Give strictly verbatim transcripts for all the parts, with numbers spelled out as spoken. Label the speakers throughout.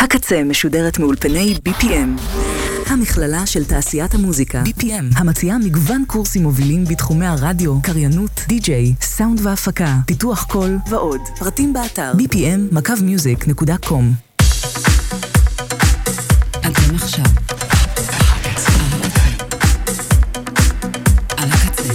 Speaker 1: הקצה משודרת מאולפני בי פי אם. המכללה של תעשיית המוזיקה, בי פי אם, המציעה מגוון קורסים מובילים בתחומי הרדיו, קריינות, די-ג'יי, סאונד והפקה, פיתוח קול ועוד. פרטים באתר בי פי אם מקו מיוזיק נקודה קום. אתם עכשיו על הקצה.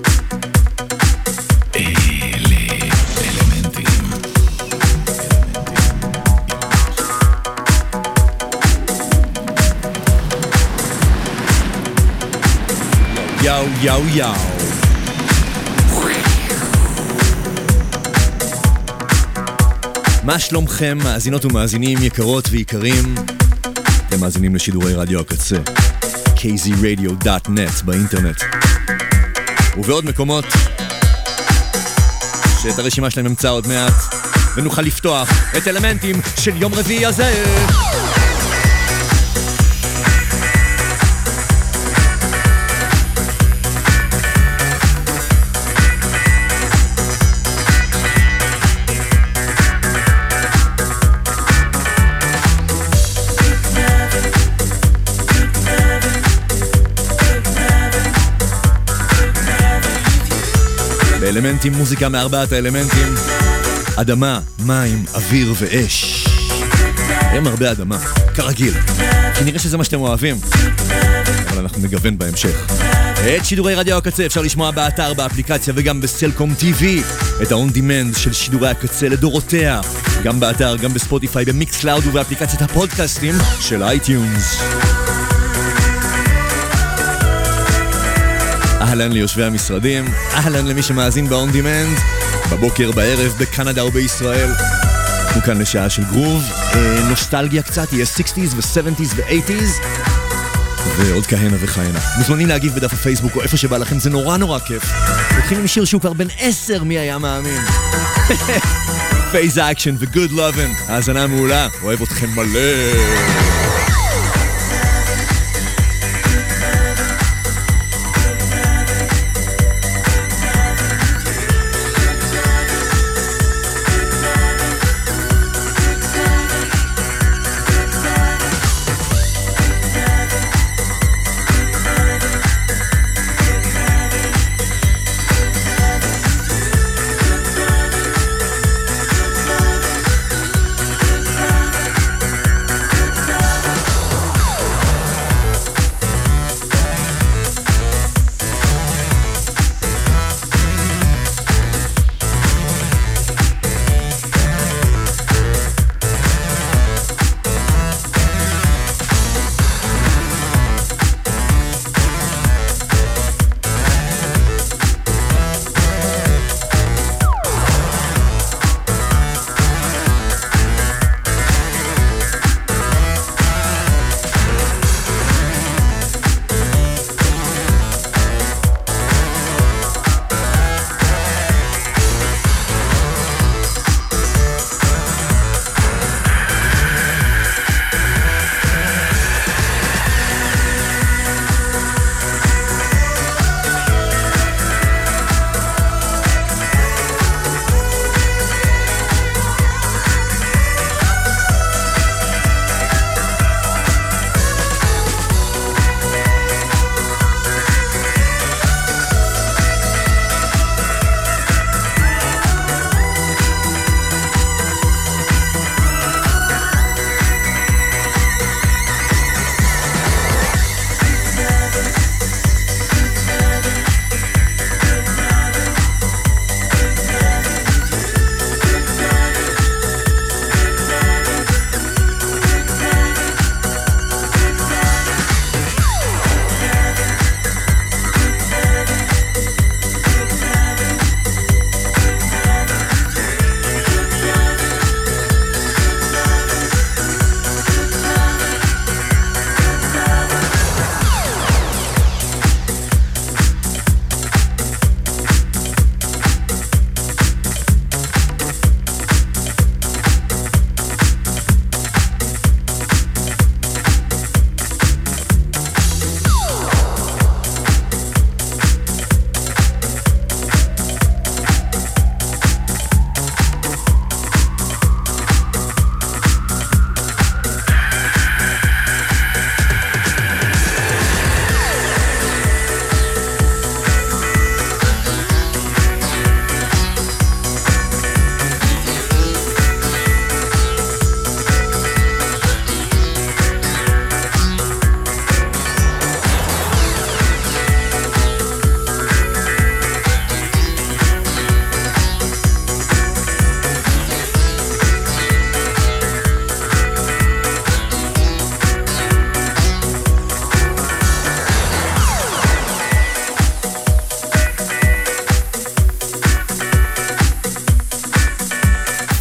Speaker 2: יאו יאו יאו. מה שלומכם, מאזינות ומאזינים יקרות ויקרים? אתם מאזינים לשידורי רדיו הקצה קי זי רדיו דוט נט באינטרנט ובעוד מקומות שאת הרשימה שלהם נמצא עוד מעט, ונוכל לפתוח את אלמנטים של יום רביעי הזה. אלמנטים, מוזיקה מארבעת האלמנטים: אדמה, מים, אוויר ואש. היום הרבה אדמה, כרגיל, כי נראה שזה מה שאתם אוהבים, אבל אנחנו נגוון בהמשך. את שידורי רדיו הקצה אפשר לשמוע באתר, באפליקציה וגם בסלקום טי וי. את ה-on demand של שידורי הקצה לדורותיה, גם באתר, גם בספוטיפיי, במיקס קלאוד ובאפליקציית הפודקאסטים של אייטיונס. אהלן ליושבי המשרדים, אהלן למי שמאזין ב-on demand, בבוקר, בערב, בקנדה או בישראל. אנחנו כאן לשעה של גרוב, אה, נוסטלגיה קצת, יהיה סיקסטיז ו-סבנטיז ו-אייטיז ועוד כהנה וכהנה. מוזמנים להגיב בדף הפייסבוק או איפה שבא לכם, זה נורא נורא כיף. הולכים עם שיר שהוא כבר בן עשר, מי היה מאמין? פייס אקשן ו-Good Lovin', האזנה מעולה, אוהב אתכם מלא.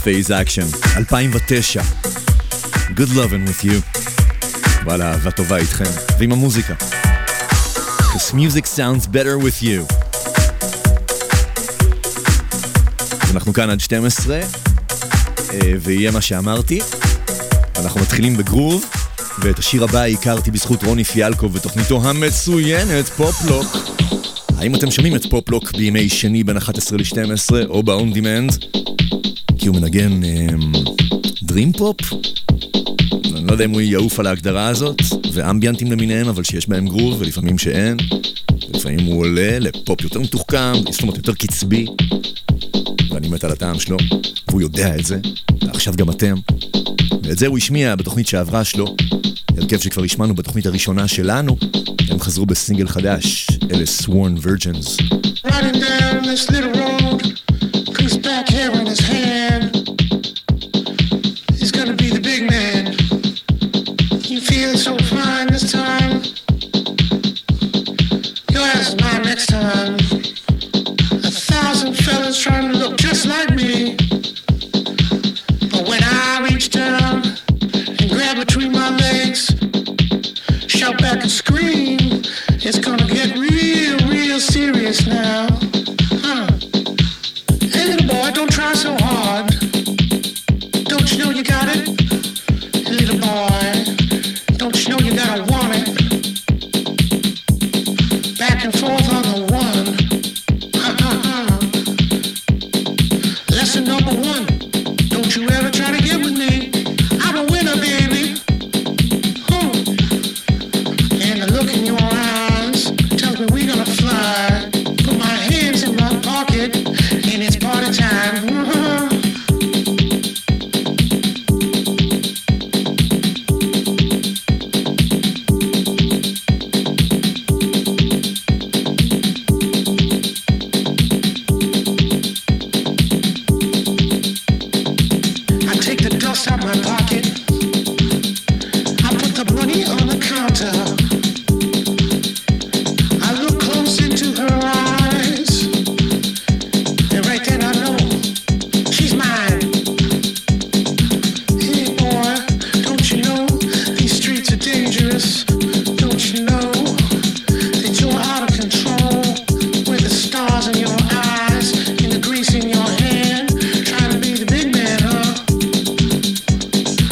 Speaker 2: Phase Action, אלפיים ותשע. Good lovin' with you. וואלה, אהבה טובה איתכם, ועם המוזיקה. Cause music sounds better with you. אנחנו כאן עד שתים עשרה, ויהיה מה שאמרתי. אנחנו מתחילים בגרוב, ואת השיר הבא הכרתי בזכות רוני פיאלקו ותוכניתו המצוינת פופלוק. האם אתם שומעים את פופלוק בימי שני בין אחת עשרה ל-שתים עשרה או ב-on demand? כי הוא מנגן דרים פופ? אני לא יודע אם הוא יעוף על ההגדרה הזאת, ואמביאנטים למיניהם, אבל שיש בהם גרוב, ולפעמים שאין. ולפעמים הוא עולה לפופ יותר מתוחכם, זאת אומרת יותר קצבי. ואני מת על הטעם שלו, והוא יודע את זה, ועכשיו גם אתם. ואת זה הוא השמיע בתוכנית שעברה שלו, הרכב שכבר השמענו בתוכנית הראשונה שלנו. הם חזרו בסינגל חדש, אלה Sworn Virgins.
Speaker 3: Riding down this little road, piece back hair in his hand. He's gonna be the big man. You feel so fine this time. Your ass is mine next time. A thousand fellas trying to look just like me. But when I reach down and grab between my legs, shout back and scream, it's gonna get real, real serious now. Huh. Hey little boy, don't try so hard. Don't you know you got it? Hey little boy, don't you know you gotta want it? Back and forth on the one. Lesson number one, don't you ever try to get with me. I'm a winner, baby. Hmm. And the look in your eyes tells me we're gonna fly. Put my hands in my pocket and it's party time. Uh-huh. Out my pocket, I put the money on the counter. I look close into her eyes, and right then I know she's mine. Hey boy, don't you know these streets are dangerous? Don't you know that you're out of control? With the stars in your eyes and the grease in your hand, trying to be the big man, huh?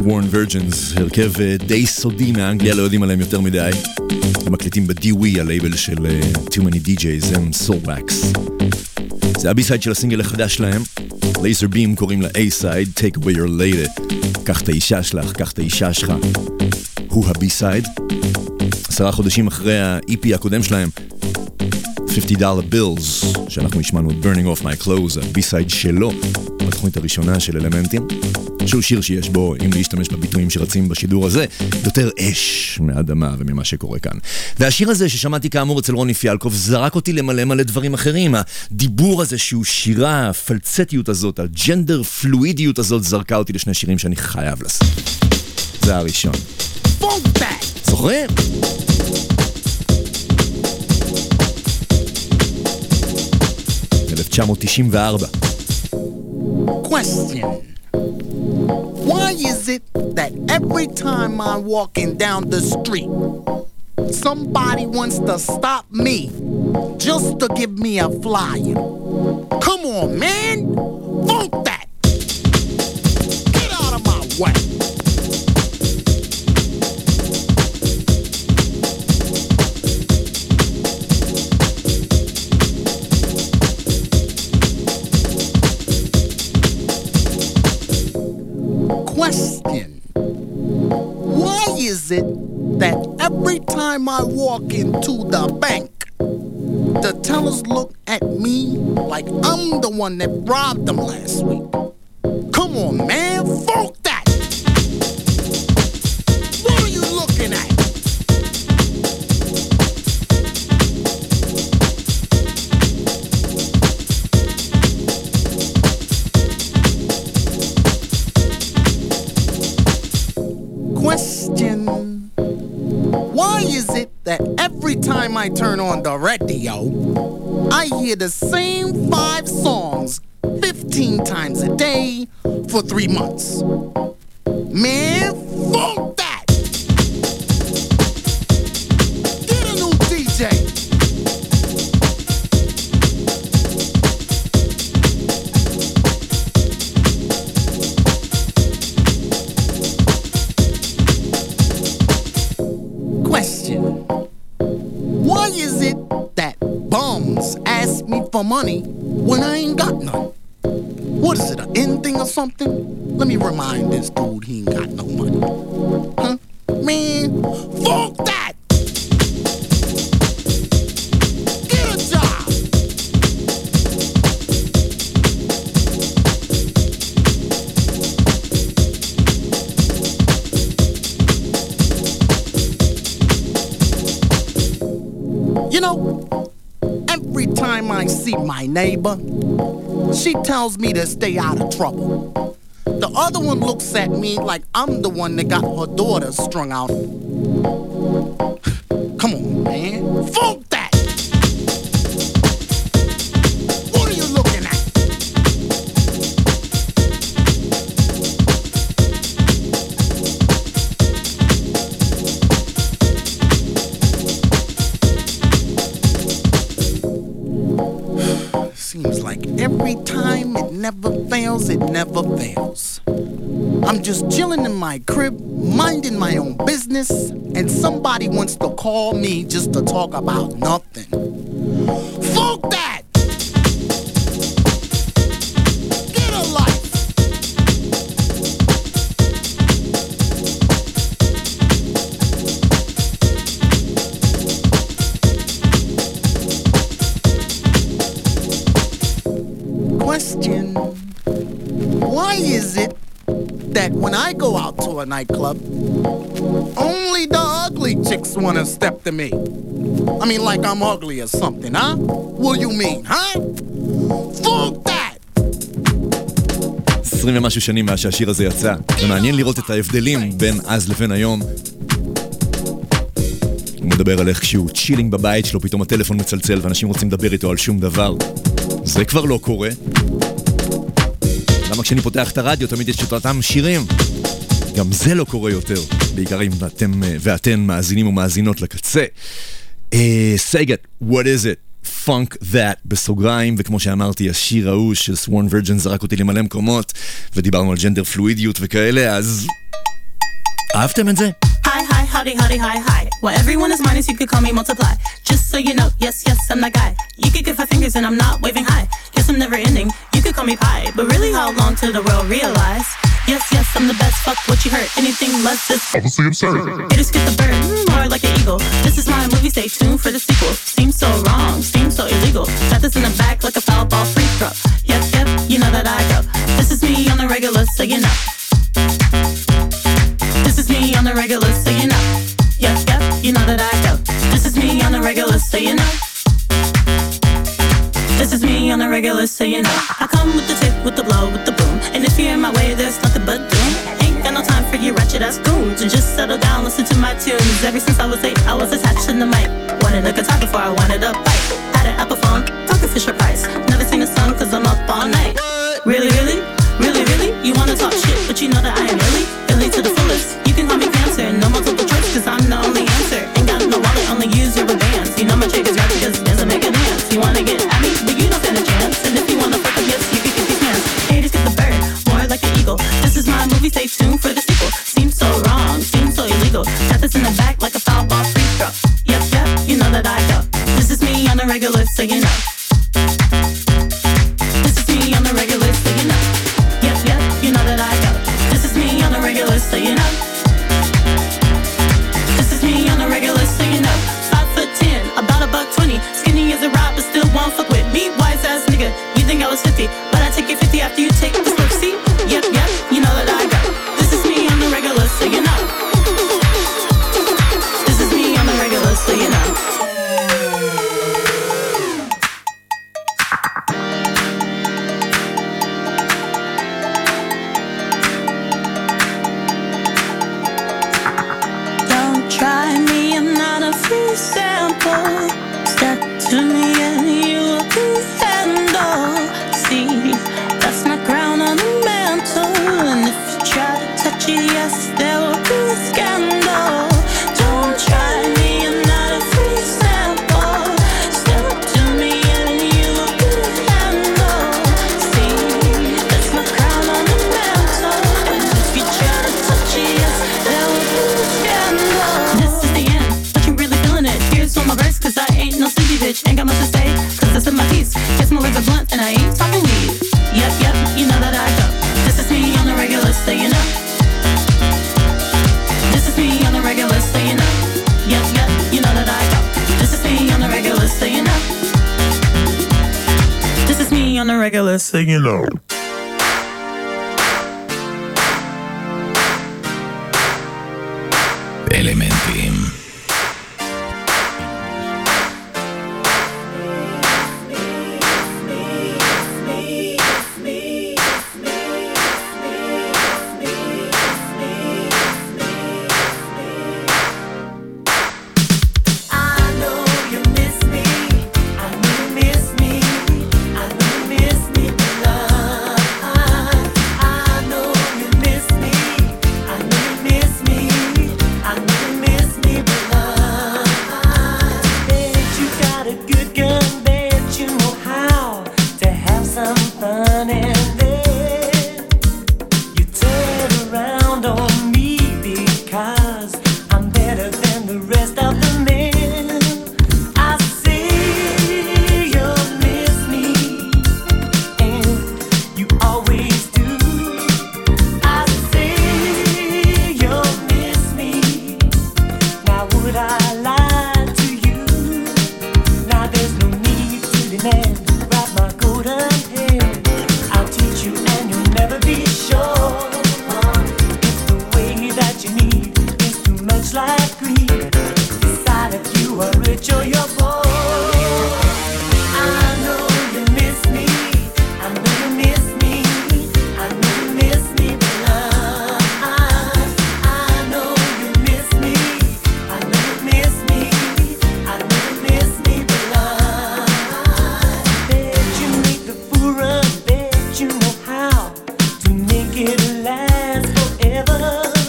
Speaker 2: Sworn Virgins, הרכב די סודי מאנגליה, לא יודעים עליהם יותר מדי. הם מקליטים ב-D-Wee, הלייבל של uh, Too Many די ג'יז, הם Soulwax. זה הבי-סייד של הסינגל החדש שלהם. Laser Beam קוראים לה A-Side, Take Away Your Lady. קח את האישה שלך, קח את האישה שלך. הוא הבי-סייד. עשרה חודשים אחרי ה-E P הקודם שלהם, fifty dollar bills, שאנחנו נשמענו Burning Off My Clothes, הבי-סייד שלו, בתוכנית הראשונה של אלמנטים. שהוא שיר שיש בו, אם להשתמש בביטויים שרצים בשידור הזה, יותר אש מהאדמה וממה שקורה כאן. והשיר הזה ששמעתי כאמור אצל רוני פיאלקוב, זרק אותי למלא מלא דברים אחרים. הדיבור הזה שהוא שירה, הפלצטיות הזאת, הג'נדר פלואידיות הזאת, זרקה אותי לשני שירים שאני חייב לשים. זה הראשון. זוכרים? אלף תשע מאות תשעים וארבע.
Speaker 4: Question. Why is it that every time I'm walking down the street, somebody wants to stop me just to give me a flyer? Come on, man! Funk that! Get out of my way! Question. Why is it that every time I walk into the bank, the tellers look at me like I'm the one that robbed them last week? Come on, man, funk that! What are you looking at? Question. Why is it that every time I turn on the radio, I hear the same five songs fifteen times a day for three months? Man, funk that! Get a new D J! Why is it that bums ask me for money when I ain't got none? What is it, an end thing or something? Let me remind this dude he ain't got no money. Huh? Man, fuck that! Get a job! You know, every time I see my neighbor, she tells me to stay out of trouble. The other one looks at me like I'm the one that got her daughter strung out. Come on, man. Funk that! What are you looking at? Seems like every time it never fails, it never fails. I'm just chilling in my crib, minding my own business, and somebody wants to call me just to talk about nothing. Fuck that! Get a life! Question. Why is it that when I go out to a nightclub, only the ugly chicks wanna step to me? I mean, like I'm ugly or something, huh? What you mean, huh? Fuck that!
Speaker 2: עשרים ומשהו שנים מאז שהשיר הזה יצא. זה מעניין לראות את ההבדלים בין אז לבין היום. הוא מדבר על איך שהוא צ'ילינג בבית שלו, פתאום הטלפון מצלצל ואנשים רוצים לדבר איתו על שום דבר. זה כבר לא קורה. למה כשאני פותח את הרדיו תמיד יש את אותם שירים? גם זה לא קורה יותר, בעיקר אם אתם ואתן מאזינים ומאזינות לקצה. סייגט, what is it? Funk That בסוגריים, וכמו שאמרתי, השיר ההוא של Sworn Virgins זרק אותי למלא מקומות, ודיברנו על ג'נדר פלואידיות וכאלה, אז אהבתם את זה?
Speaker 5: Hi, hi, howdy, howdy, hi, hi. Well, everyone is minus, you could call me multiply. Just so you know, yes, yes, I'm that guy. You could give five fingers and I'm not waving high. Yes, I'm never ending, you could call me pie. But really, how long till the world realize? Yes, yes, I'm the best, fuck what you heard. Anything less is
Speaker 6: obviously absurd.
Speaker 5: Haters get the bird, more like an eagle. This is my movie, stay tuned for the sequel. Seems so wrong, seems so illegal. Got this in the back like a foul ball free throw. Yep, yep, you know that I go. This is me on the regular, so you know. This is me on the regular, so you know. Yep, yep, you know that I go. This is me on the regular, so you know. This is me on the regular, so you know. I come with the tip, with the blow, with the boom. And if you're in my way, there's nothing but doom. Ain't got no time for you ratchet ass goons. And just settle down, listen to my tunes. Ever since I was eight, I was attached to the mic. Wanted a guitar before I wanted a bike. Had an Apple phone, talking Fisher Price. Never sing a song cause I'm up all night. Really, really? Really, really? You wanna talk shit, but you know that I am really, really to the fullest. You can call me cancer, no multiple choice, cause I'm the only answer. Ain't got no wallet, only use your bands. You know my chick is rap because doesn't make a dance. You wanna get at me, but you don't stand a chance. And if you wanna fuck up, yes, you can kick your pants. Haters get the bird, more like an eagle. This is my movie, stay tuned for the sequel. Seems so wrong, seems so illegal. Got this in the back like a foul ball free throw. Yep, yep, you know that I go. This is me on the regular, so you know. This is me on the regular, so you know. Yep, yep, you know that I go. This is me on the regular, so you know. This is me on the regular, so you know. Five foot ten, about a buck twenty. Skinny as a rock, but still won't fuck with me. Wise ass nigga, you think I was fifty, but I take you fifty after you take this look. See? Yep, yep, you know that I go. This is me on the regular, so you know. This is me on the regular, so you know.
Speaker 7: Try me, I'm not a free sample. Step to me and you will be handle. See, that's not crown on the mantle. And if you try to touch it, yes, there will be a scandal. Don't try me, I'm not a free sample. Step to me and you will be handle. See, that's not crown on the mantle. And if you try to touch it, yes, there will be a scandal.
Speaker 5: This is the end, but you really feeling it. Here's one more verse, cause I ain't no sleepy bitch. Ain't got much to say, cause it's in my piece. Guess my words are blunt and I ain't talking weed. Yep, yep, you know that I go. This is me on the regular, so you know. This is me on the regular, so you know. Yep, yep, you know that I go. This is me on the regular, so you know. This is me on the regular, so you know.
Speaker 8: אלמנטים.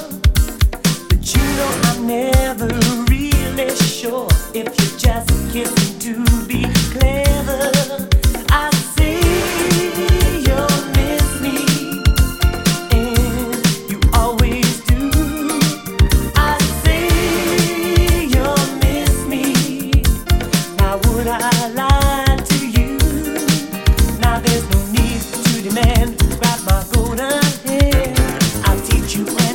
Speaker 9: If you just kiss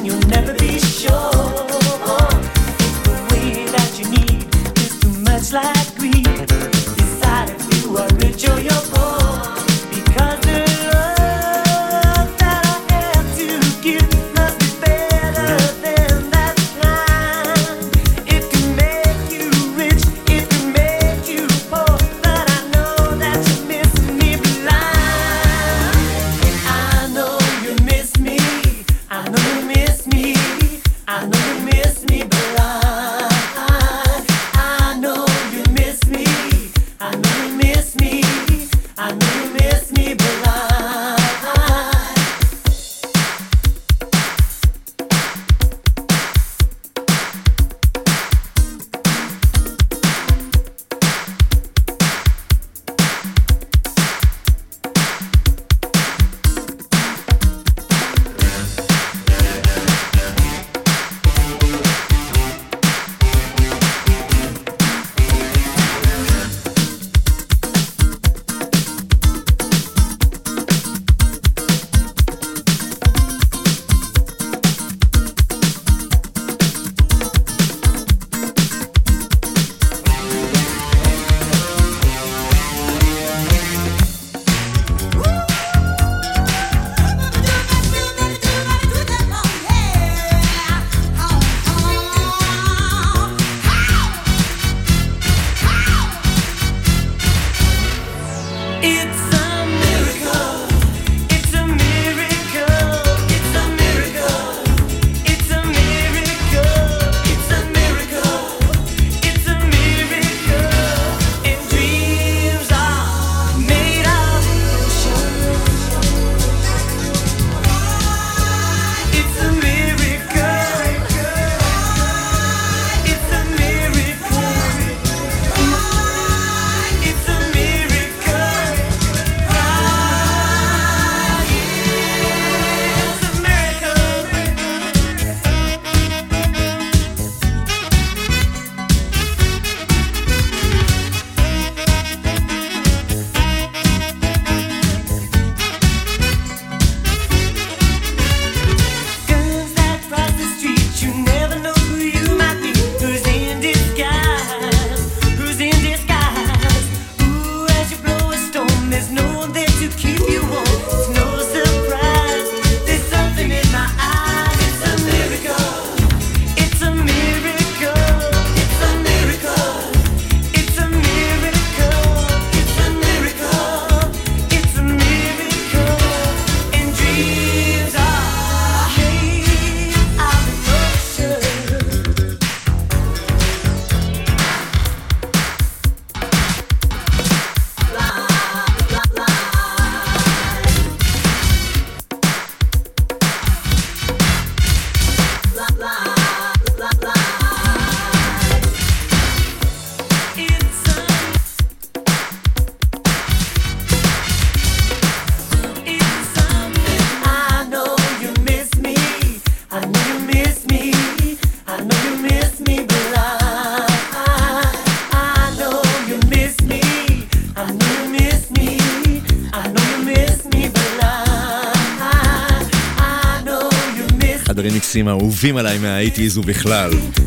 Speaker 2: הרמיקסים האהובים עליי מה-שמונים ובכלל.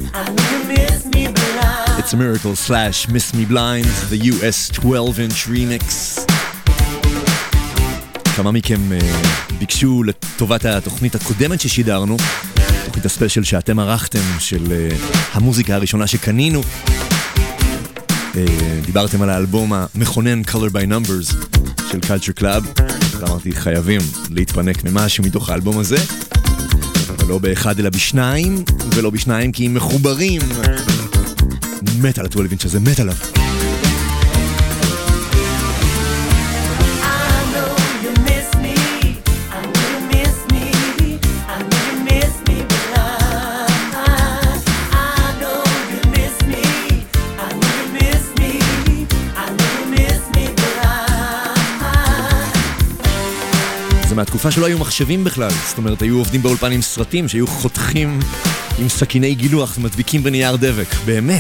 Speaker 2: It's a Miracle slash Miss Me Blind, the U S twelve inch remix. כמה מכם uh, ביקשו לטובת התוכנית הקודמת ששידרנו, תוכנית הספיישל שאתם ערכתם של uh, המוזיקה הראשונה שקנינו. Uh, דיברתם על האלבום המכונן Color by Numbers של Culture Club. אמרתי חייבים להתפנק ממשהו מתוך האלבום הזה, ולא באחד אלא בשניים, ולא בשניים כי הם מחוברים. מת על ה-שתים עשרה אינץ' הזה, מת עליו. מהתקופה שלא היו מחשבים בכלל, זאת אומרת היו עובדים באולפן עם סרטים שהיו חותכים עם סכיני גילוח ומדביקים בנייר דבק, באמת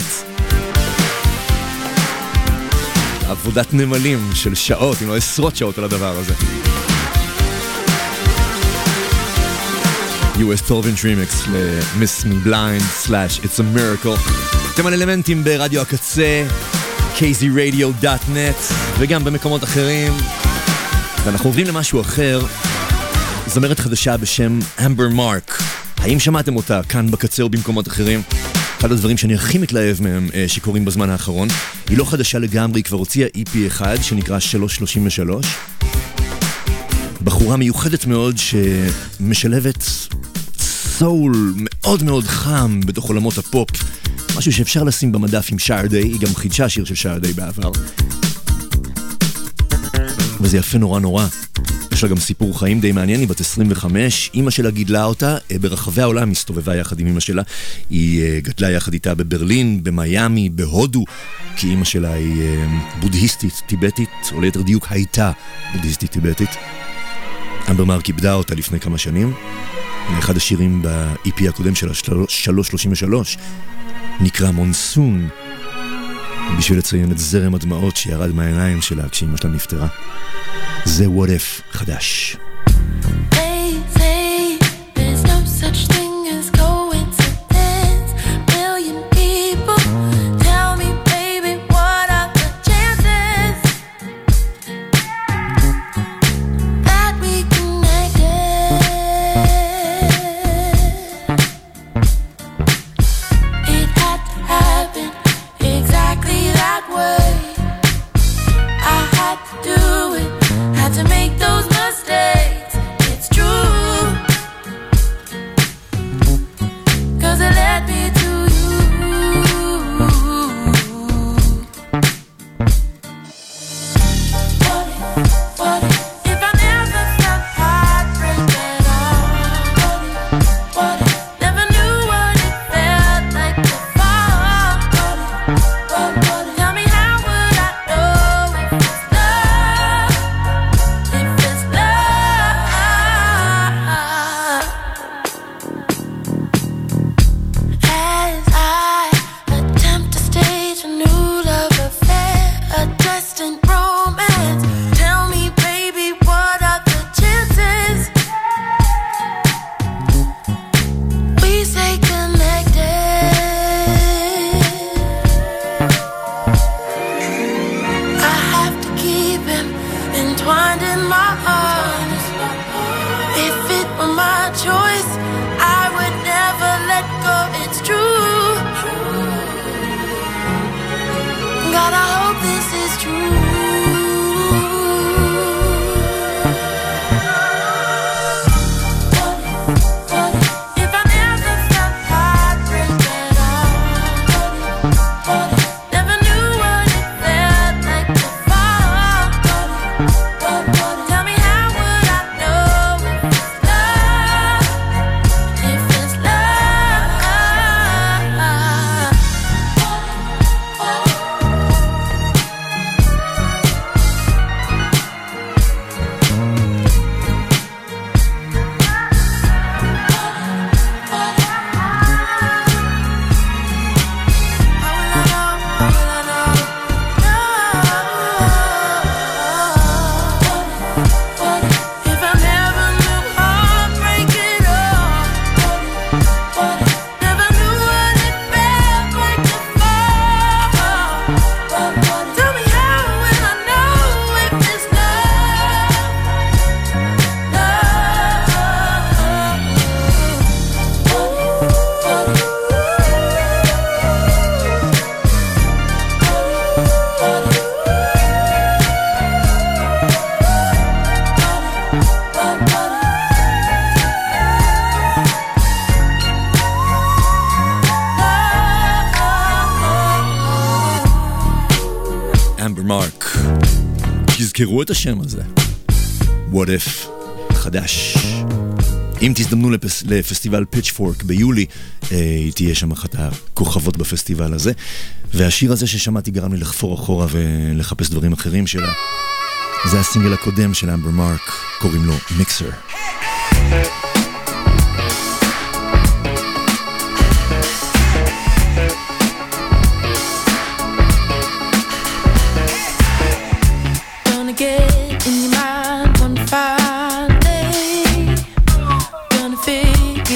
Speaker 2: עבודת נמלים של שעות, אם לא עשרות שעות על הדבר הזה. יו אס twelve inch remix ל-Miss Me Blind slash It's a Miracle. אתם על אלמנטים ברדיו הקצה, קיי זי רדיו דוט נט, וגם במקומות אחרים. ואנחנו עוברים למשהו אחר, זמרת חדשה בשם אמבר מרק. האם שמעתם אותה כאן בקצה או במקומות אחרים? אחד הדברים שאני הכי מתלהב מהם שקורים בזמן האחרון. היא לא חדשה לגמרי, היא כבר הוציאה אי פי אחד שנקרא שלוש שלושים ושלוש. בחורה מיוחדת מאוד שמשלבת סול מאוד מאוד חם בתוך עולמות הפופ. משהו שאפשר לשים במדף עם שרדי, היא גם חידשה שיר של שרדי בעבר. וזה יפה נורא נורא. יש לה גם סיפור חיים די מעניין, היא בת עשרים וחמש, אמא שלה גידלה אותה, ברחבי העולם הסתובבה יחד עם אמא שלה, היא גדלה יחד איתה בברלין, במיימי, בהודו, כי אמא שלה היא בודהיסטית טיבטית, או ליתר דיוק הייתה בודהיסטית טיבטית. אמבר מרק איבדה אותה לפני כמה שנים, אחד השירים ב-אי פי הקודם שלה, שלוש שלושים ושלוש, נקרא מונסון, בשביל לציין את זרם הדמעות שירד מהעיניים שלה כשאמא שלה נפטרה. זה What If חדש.
Speaker 6: They say there's no such thing as coincidence. Million people tell me, baby, what are the chances that we connected? It had to happen exactly that way. I had to do it, had to make those mistakes. It's true, 'cause it led me to you. What if, what if, if I never felt heartbreak at all? What if, what if, never knew what it felt like before? What if, what, what if, tell me how would I know if it's love? If it's love, as I attempt to stage a new love affair, a distant romance, tell me, baby, what are the chances we stay connected? I have to keep him entwined in my arms. If it were my choice, I would never let go. It's true. God, I hope this is true. What if, what if, if I never felt heartbreak at all? What if, what if, never knew what it felt like before? What if, what, what if, tell me how would I know if it's love? If it's love. What if,
Speaker 2: אמבר מרק, תזכרו את השם הזה, What If חדש. אם תזדמנו לפס... לפסטיבל פיצ'פורק ביולי, היא תהיה שם אחת הכוכבות בפסטיבל הזה. והשיר הזה ששמעתי גרם לי לחפור אחורה ולחפש דברים אחרים שלה. זה הסינגל הקודם של אמבר מרק, קוראים לו מיקסר.
Speaker 6: Get in your mind one fine day, gonna figure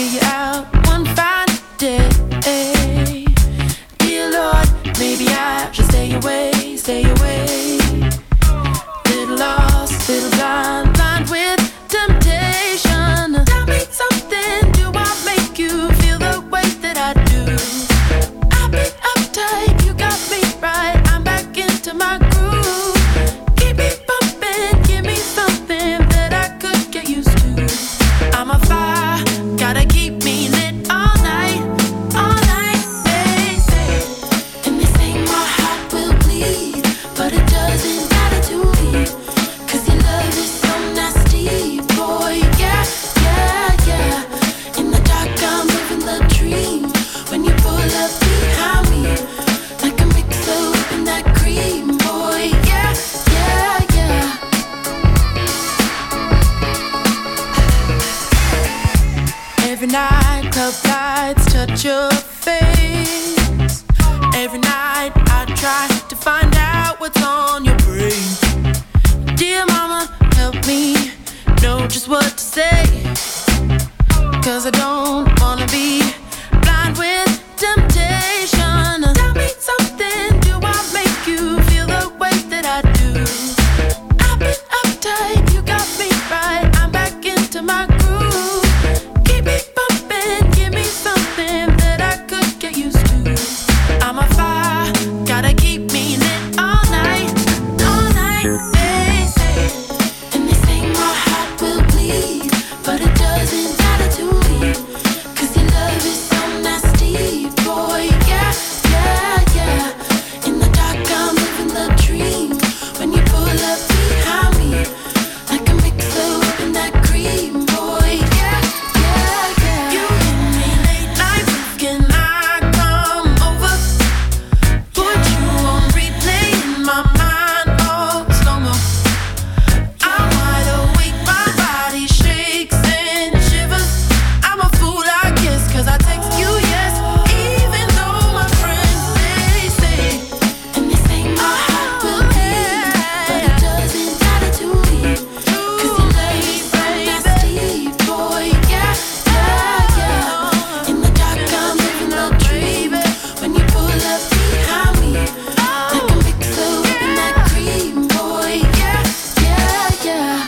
Speaker 6: club lights touch your face. Every night I try to find out what's on your brain. Dear mama, help me know just what to say. Cause I don't wanna be blind with temptation. Tell me something, do I make you feel the way that I do? I've been uptight, you got me right, I'm back into my groove. Keep me bumping, give me something that I could get used to. I'm a fire, gotta keep me lit all night, all night. They say, and they say my heart will bleed, but it doesn't matter to me, cause your love is so nasty, boy, yeah, yeah, yeah. In the dark I'm living the dream, when you pull up behind me, like a mixer in that cream, boy, yeah, yeah, yeah. You hit me late night, can I come over? Put you on replay in my mind, oh, slow-mo. I'm wide awake, my body shakes and shivers. I'm a fool, I guess, cause I text you yes, even though my friends, they say, and they say my heart will bleed, but it doesn't matter to me, cause your love is so nasty, boy, yeah, yeah, yeah. In the dark I'm living the dream, when you pull up behind me, like a mixer in that cream, boy, yeah, yeah, yeah.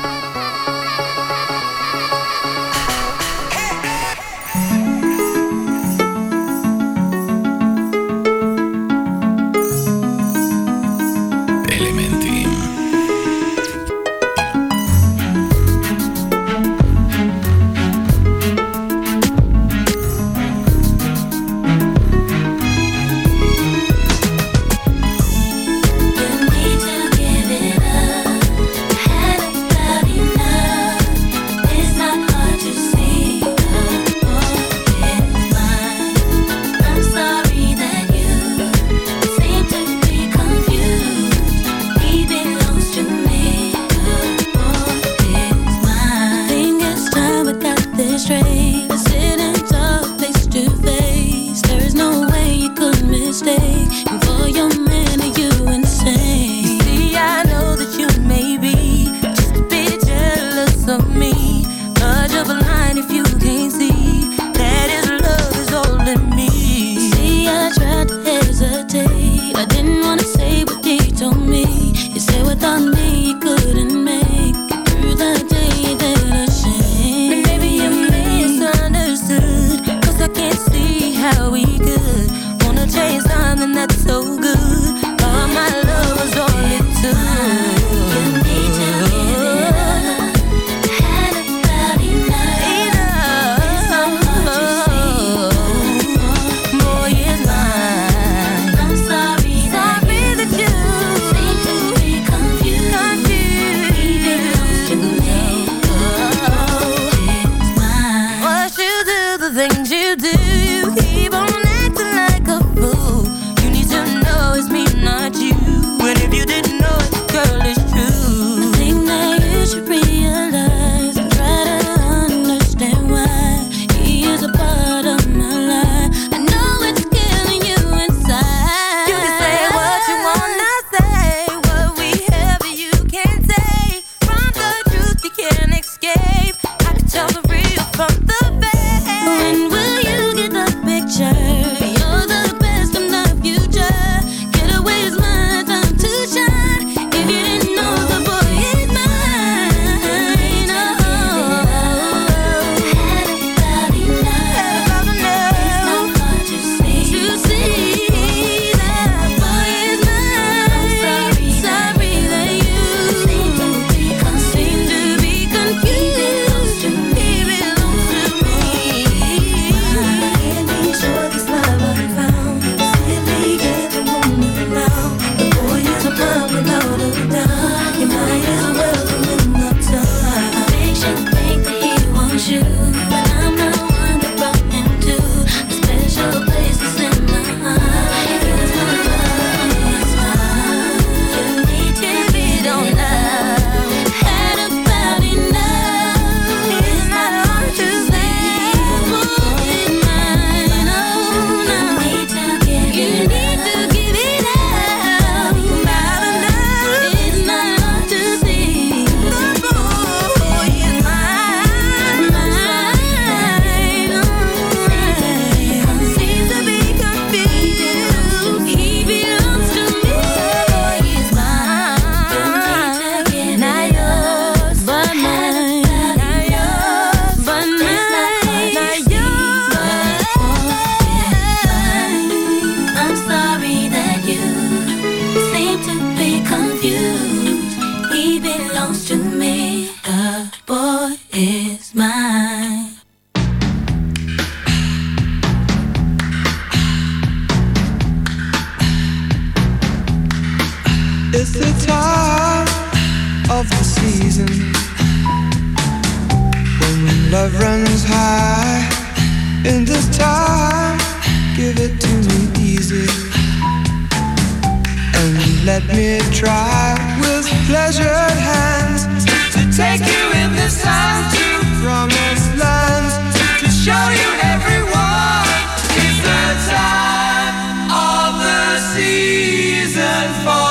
Speaker 8: Elementy.
Speaker 7: You need to give it up. Had about enough. It's not hard to see. The boy is mine. I'm sorry that you seem to be confused. He belongs to me. The boy is mine. I think it's time we got this straight. We're sitting talk face to face. There is no way you could mistake. And for your man, are you insane? You see, I know that you may be just a bit jealous of me, but you're blind if you can't see that his love is all in me. See, I tried to hesitate. I didn't wanna say what he told me. You said without me you couldn't make it through the day that I shame. Maybe you misunderstood, cause I can't see how we could wanna chase something that's so good. All my love was all it took. You need to give it up. Had about enough. It's not hard to see. Boy is mine. I'm sorry that you seem to be confused. He belongs to me. Oh, it's mine. What you do, the things you do, you keep on acting like a fool. You need to know it's me, not you. And if you didn't know it, girl, it's true. I think that you should realize and try to understand why he is a part of my life. I know it's killing you inside. You can say what you wanna say, what we have you can't take. From the truth you can't escape. I can tell the real from the fake. When will you get the picture? You're the best of the future. Get away is my time to shine.
Speaker 8: And this time, give it to me easy. And let me try with pleasured hands to take you in this time to promised lands, to show you everyone. It's the time of the season for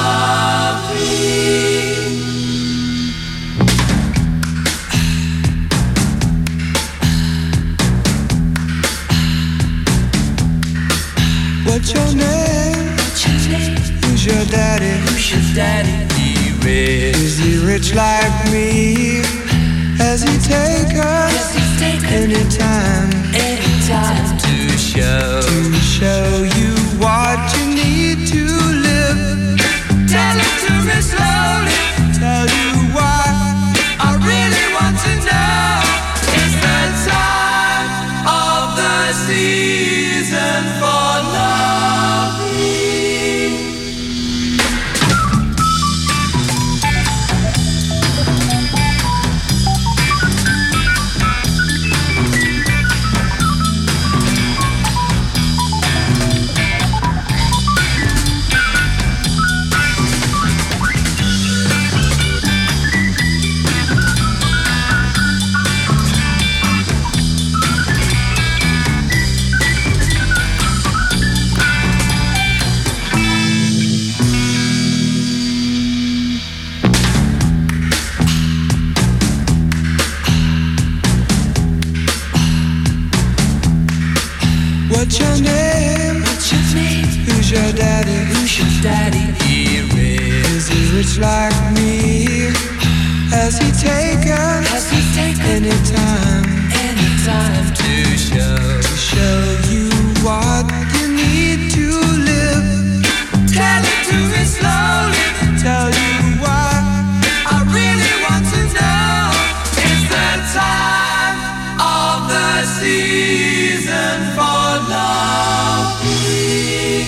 Speaker 8: loving. What's your name? What's your name? Who's your daddy? Who's your daddy? He rich. Is he rich like me? Has he taken anytime, anytime to show, to show you what you need to live? Tell it to me slowly. Tell you why I really want to know. It's the time of the season for loving. What's your name? What's your name? Who's your daddy? Who's your daddy? He rich. Is he rich like me? Has he taken? Has he taken anytime? Anytime to show, to show you what you need to live. Tell it to me slowly. Tell you why I really want to know. It's the time of the season for loving.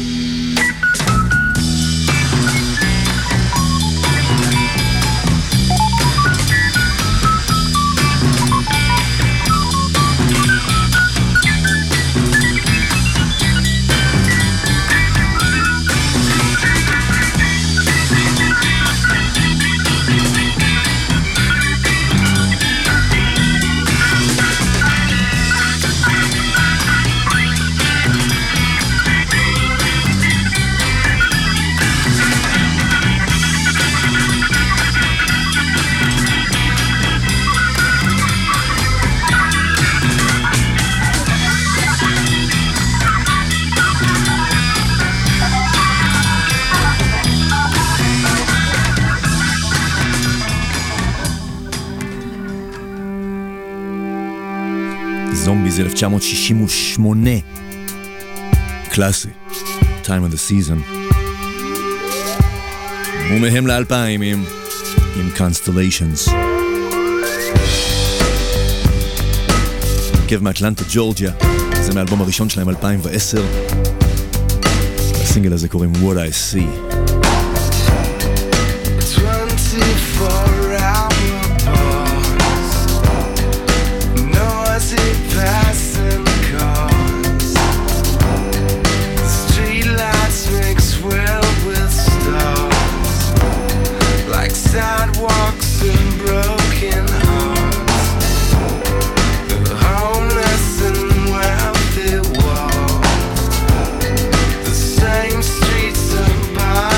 Speaker 2: זומביז אלף תשע מאות שישים ושמונה, קלאסי, Time of the Season. ומהם לאלפיים עם, עם Constellations. הרכב מאטלנטה ג'ורג'יה, זה מהאלבום הראשון שלהם אלפיים ועשר. הסינגל הזה קוראים What I See.
Speaker 8: Passing cars, the street lights mix well with stars, like sidewalks and broken hearts. The homeless and wealthy walk the same streets of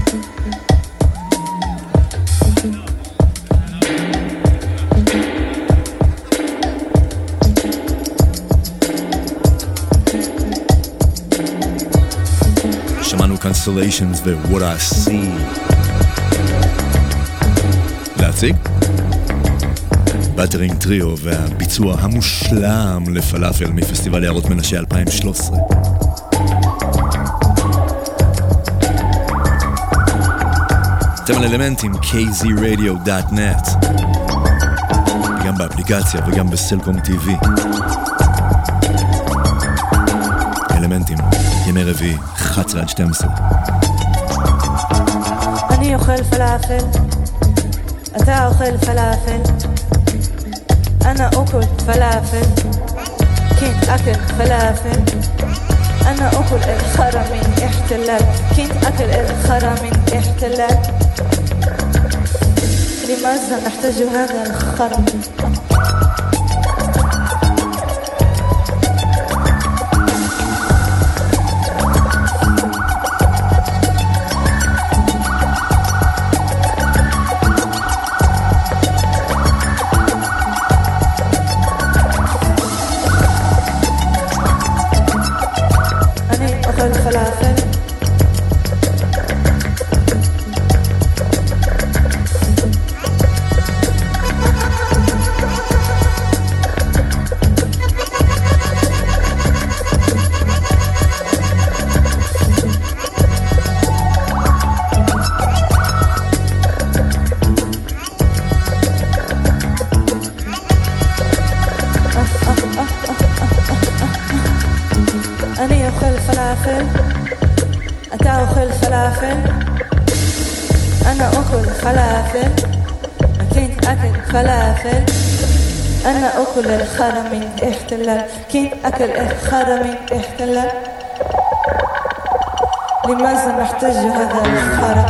Speaker 2: שמענו Constellations ו-What I See. להציג? בטרינג טריו והביצוע המושלם לפלאפל מפסטיבל יערות מנשה אלפיים ושלוש עשרה. אתם על אלמנטים קיי זי רדיו דוט נט, גם באפליקציה וגם בסלקום טי וי. אלמנטים, ימי רביעי, אחת עשרה עד שתים עשרה.
Speaker 9: אני אוכל פלאפל, אתה אוכל פלאפל, أنا أكل فلافل كنت أكل فلافل أنا أكل الخرا من احتلال كنت أكل الخرا من احتلال لماذا نحتاج هذا الخرا أنا أكل الخرا من احتلال كنت أكل الخرا من احتلال لماذا نحتاج هذا الخرا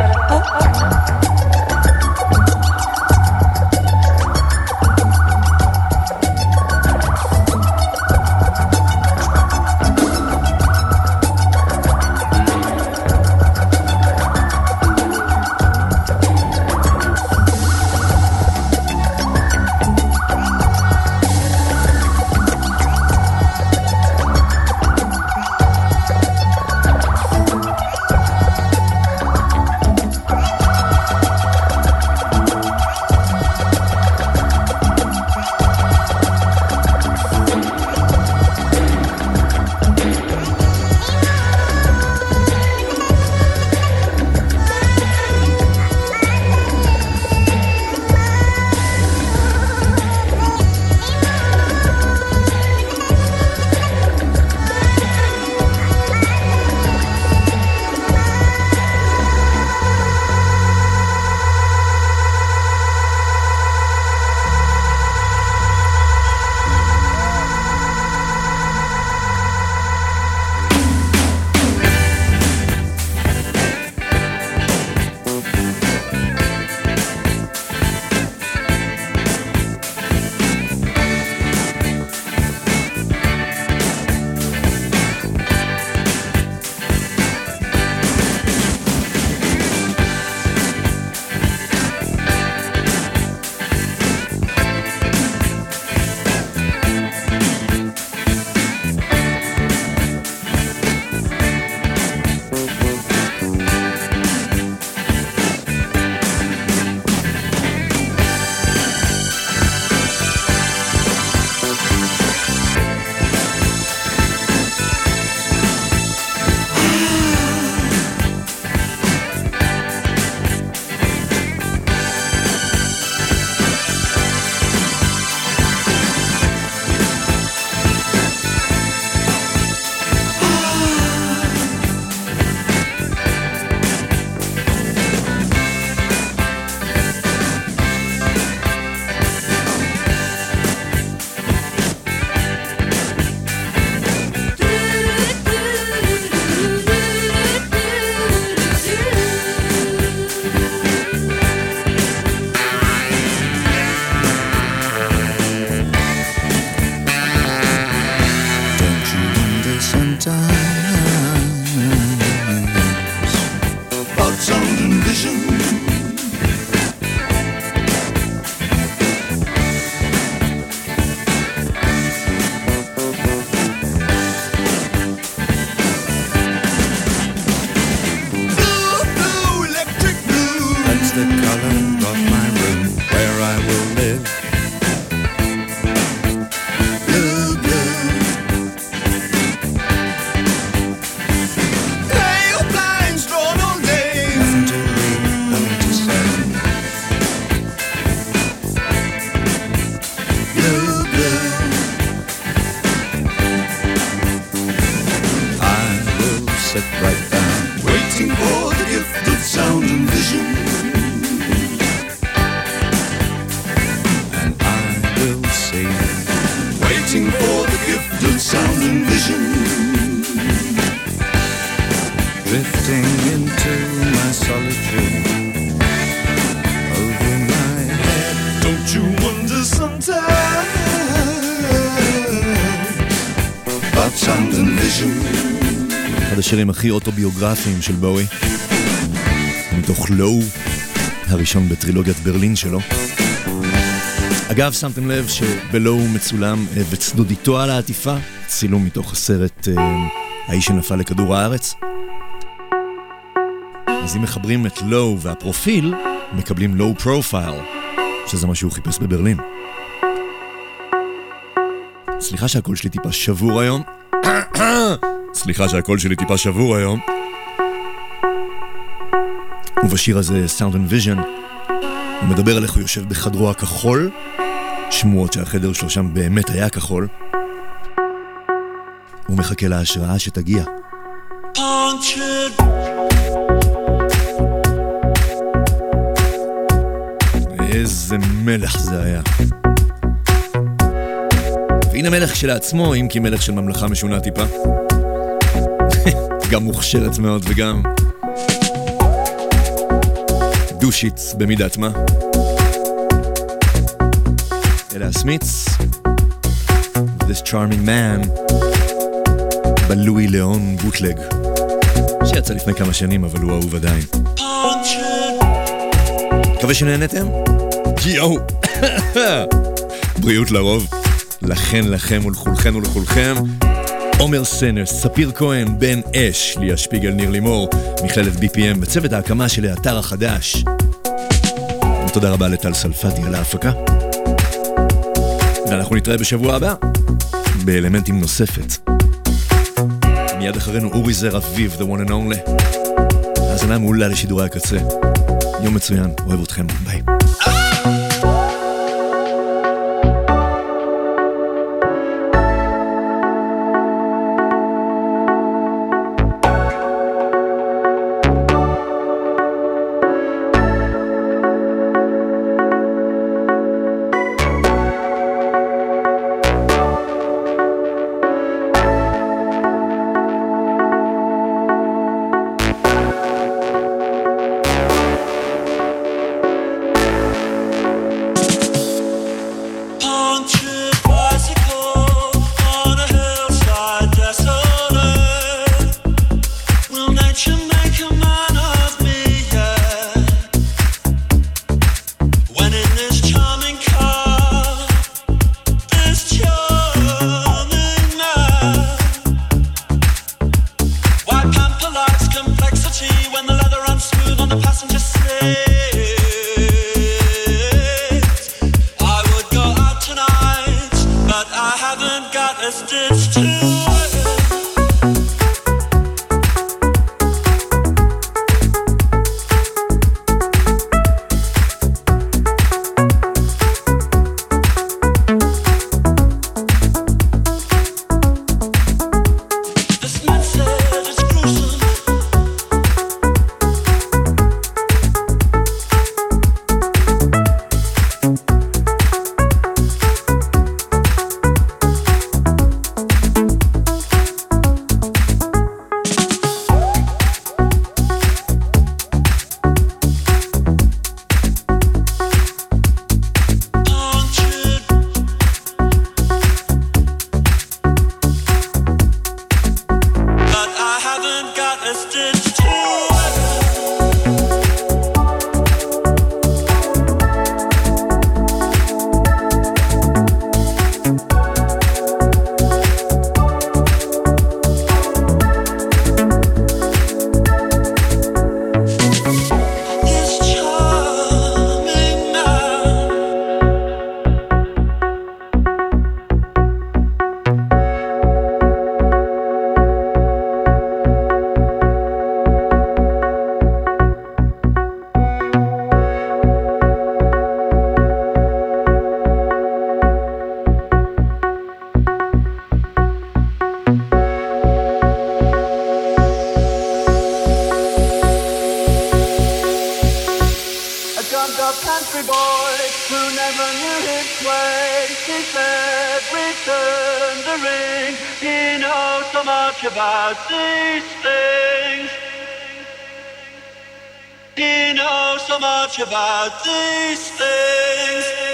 Speaker 10: vision. Blue, blue, electric blue. That's the color of my room where I will live. Blue, blue. Pale blinds drawn all day. Nothing to read, nothing to say. Blue, blue. I will sit right down, waiting for the gift of sound and vision. And I will sing, waiting for the gift of sound and vision. Drifting into my solitude, over my head. Don't you wonder sometimes about sound and vision?
Speaker 2: אחד השירים הכי אוטוביוגרפיים של בואי, מתוך לואו, הראשון בטרילוגיית ברלין שלו. אגב, שמתם לב שבלואו מצולם אה, וצדודיתו על העטיפה, צילום מתוך הסרט אה, האיש שנפל לכדור הארץ. אז אם מחברים את לואו והפרופיל, מקבלים לואו פרופייל, שזה מה שהוא חיפש בברלין. סליחה שהקול שלי טיפה שבור היום. סליחה שהקול שלי טיפה שבור היום. ובשיר הזה, Sound and Vision, הוא מדבר על איך הוא יושב בחדרו הכחול, שמועות שהחדר שלו שם באמת היה כחול. הוא מחכה להשראה שתגיע. איזה מלך זה היה. והנה מלך שלעצמו, אם כי מלך של ממלכה משונה טיפה. גם מוכשרת מאוד וגם דושית במידת מה. אלה הסמיץ, This Charming Man, בלואי ליאון בוטלג, שיצא לפני כמה שנים, אבל הוא אהוב עדיין. מקווה שנהנתם? יאו! בריאות לרוב, לכן לכם ולכולכן ולכולכם. עומר סנר, ספיר כהן, בן אש, ליה שפיגל, ניר לימור, מכללת בי פי אם, בצוות ההקמה של האתר החדש. ותודה רבה לטל סלפתי על ההפקה. ואנחנו נתראה בשבוע הבא באלמנטים נוספת. מיד אחרינו אורי זר אביב, the one and only. האזנה מעולה לשידורי הקצה. יום מצוין, אוהב אתכם, ביי.
Speaker 11: country boy who never knew his way. He said, return the ring. He knows so much about these things. He knows so much about these things.